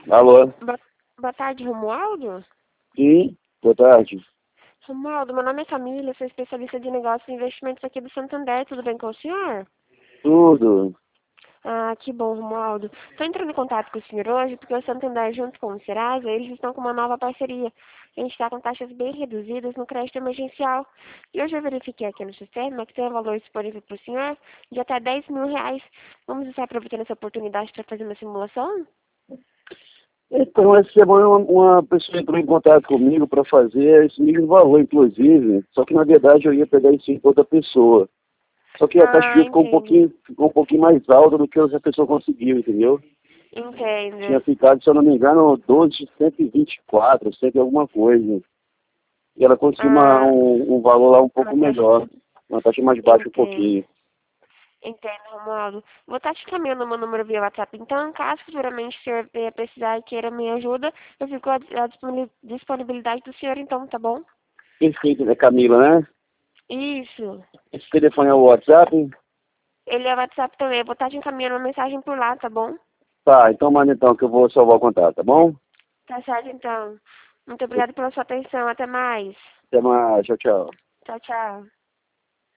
Alô? Boa, boa tarde, Romualdo. Sim, boa tarde. Romualdo, meu nome é Camila, sou especialista de negócios e investimentos aqui do Santander. Tudo bem com o senhor? Tudo. Ah, que bom, Romualdo. Estou entrando em contato com o senhor hoje porque o Santander, junto com o Serasa, eles estão com uma nova parceria. A gente está com taxas bem reduzidas no crédito emergencial. E hoje eu verifiquei aqui no sistema que tem um valor disponível para o senhor de até R$ 10.000. Vamos estar aproveitando essa oportunidade para fazer uma simulação? Então, essa semana uma pessoa entrou em contato comigo para fazer esse mesmo valor, inclusive, só que na verdade eu ia pegar isso em outra pessoa. Só que a taxa Ah, entendo. ficou um pouquinho mais alta do que essa pessoa conseguiu, entendeu? Entendo. Tinha ficado, se eu não me engano, 12,124, cento e alguma coisa. E ela conseguiu Ah, um valor lá um uma pouco taxa. melhor, uma taxa mais baixa um Entendo. pouquinho. Entendo, Romualdo. Vou estar te caminhando meu número via WhatsApp. Então, caso futuramente o senhor venha precisar e queira minha ajuda, eu fico à disponibilidade do senhor, então, tá bom? Perfeito, né, Camila, né? Isso. Esse telefone é o WhatsApp? Ele é WhatsApp também. Eu vou estar te encaminhando uma mensagem por lá, tá bom? Tá, então manda então que eu vou salvar o contato, tá bom? Tá certo, então. Muito obrigada pela sua atenção. Até mais. Até mais, tchau, tchau. Tchau, tchau.